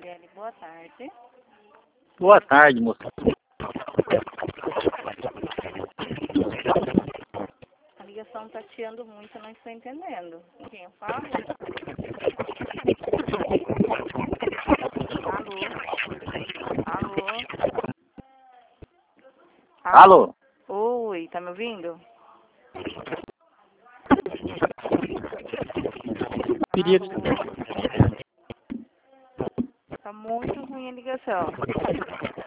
Gabriele, boa tarde. Boa tarde, moça. A ligação tá chiando muito, não estou entendendo. Com quem eu falo? Alô? Alô? Oi, tá me ouvindo? Queria... Tá muito ruim a ligação.